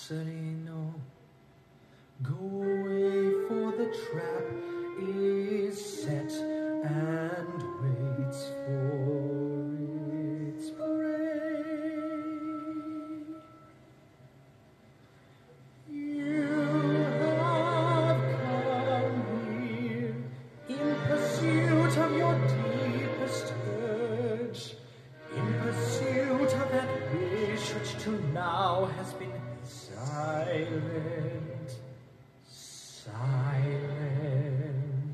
Sereno, go away, for the trap is set and waits for its prey. You have come here in pursuit of your deepest urge, in pursuit of that wish which till now has been silent, silent.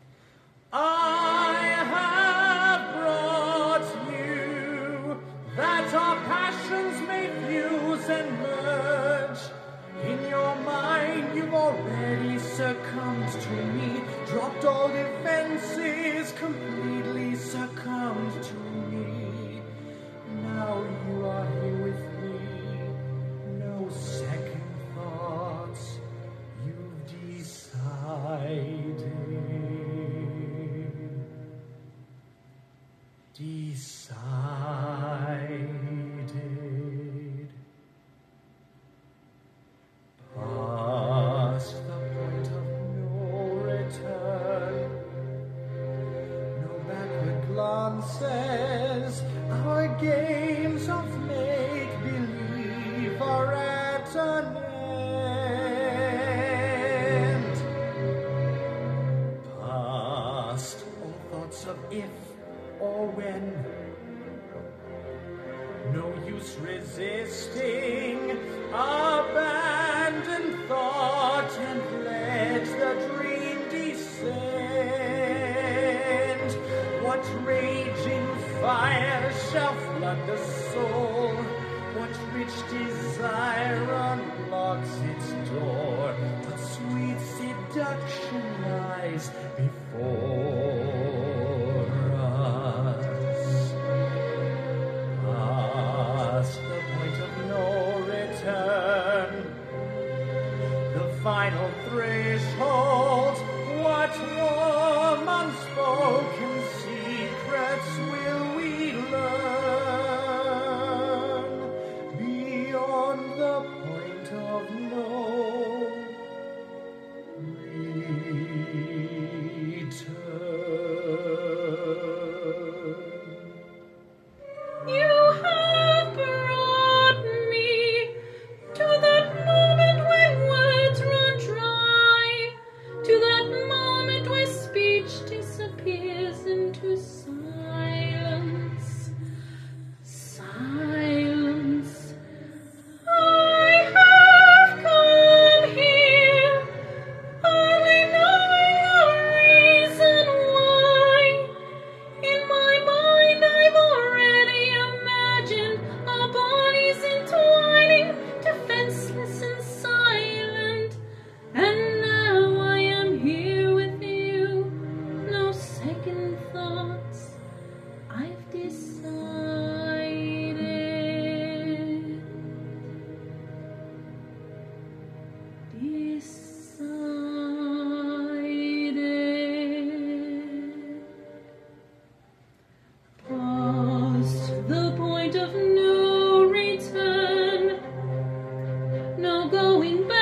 I have brought you that our passions may fuse and merge. In your mind you've already succumbed to me, dropped all defenses, completely succumbed to me. Now you are here with me, no second thoughts, you've decided. Decided. Past the point of no return, no backward glances, our games of make-believe are at an end. Past all thoughts of if or when, no use resisting, abandon thought and let the dream descend. What raging fire shall flood the soul? What rich desire unlocks its door? What sweet seduction lies before us? Past the point of no return, the final threshold, what warm unspoken secrets will we learn beyond the point of no return? You have brought me to that moment when words run dry, to that moment where speech disappears into silence. Silence. I have come here, only knowing the reason why. In my mind I've already imagined our bodies entwining, defenseless and silent. And now I am here with you, no second thoughts, I've decided. Decided. Past the point of no return, no going back.